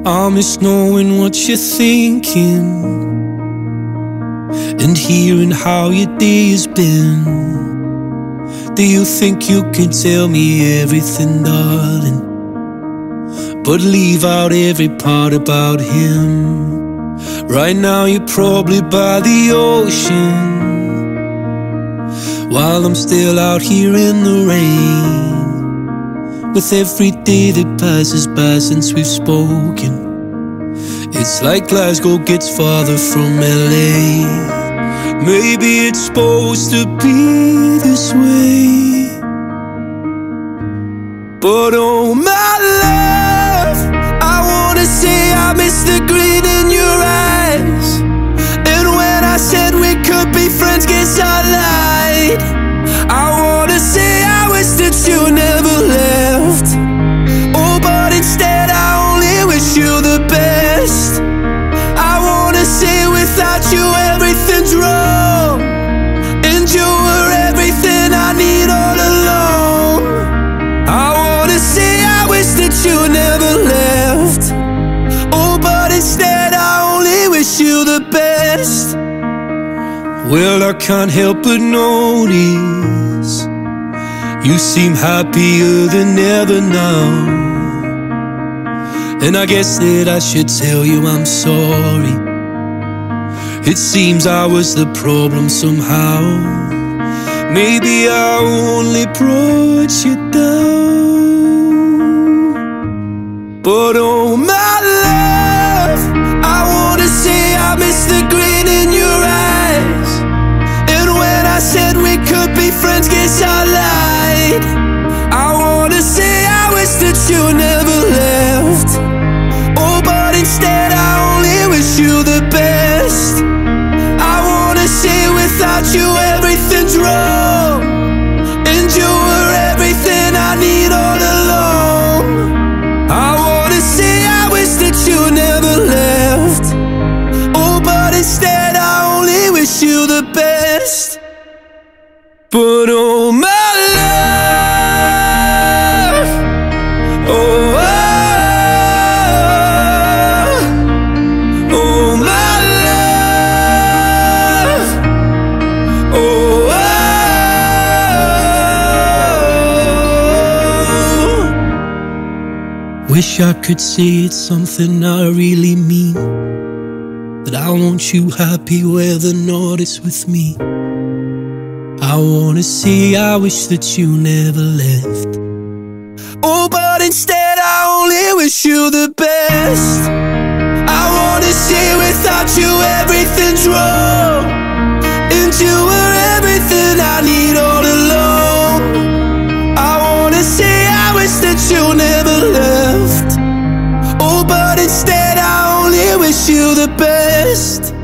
I miss knowing what you're thinking and hearing how your day has been. Do you think you can tell me everything, darling, but leave out every part about him? Right now you're probably by the ocean, while I'm still out here in the rain. With every day that passes by since we've spoken, it's like Glasgow gets farther from LA. Maybe it's supposed to be this way, but oh my love, I wanna say I miss the grin in your eyes. And when I said we could be friends, guess I lied. I wanna say I wish that you never left. Oh, but instead I only wish you the best. I wanna say without you everything's wrong, and you were everything I need all along. I wanna say I wish that you never left. Oh, but instead I only wish you the best. Well, I can't help but notice you seem happier than ever now, and I guess that I should tell you I'm sorry. It seems I was the problem somehow. Maybe I only brought you down, but oh my love, I wanna say I miss the grin in your eyes. And when I said we could be friends, guess I lied. I wanna say I wish that you never left. Oh, but instead I only wish you the best. I wanna say without you everything's wrong, and you were everything I need all along. I wanna say I wish that you never left. Oh, but instead I only wish you the best. But oh my love, oh, oh my love, oh, wish I could say it's something I really mean, that I want you happy whether or not it's with me. I wanna say I wish that you never left. Oh, but instead I only wish you the best. I wanna say without you everything's wrong, and you were everything I need all along. I wanna say I wish that you never left. Oh, but instead I only wish you the best.